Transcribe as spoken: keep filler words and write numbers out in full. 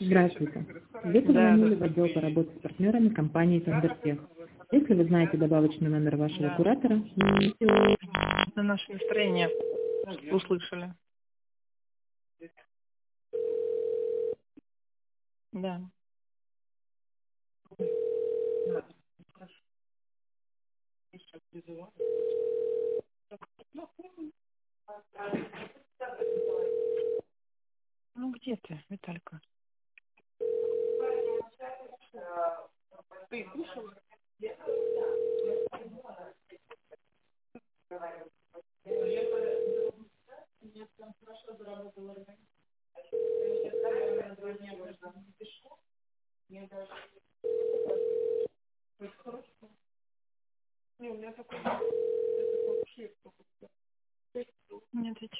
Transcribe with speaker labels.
Speaker 1: Здравствуйте. Вы
Speaker 2: Да,
Speaker 1: позвонили в
Speaker 2: да,
Speaker 1: отдел по работе с партнерами компании Фондертех. Если вы знаете добавочный номер вашего
Speaker 2: да.
Speaker 1: куратора, наберите
Speaker 2: На наше настроение услышали. Да. Ну где ты, Виталька? Нет,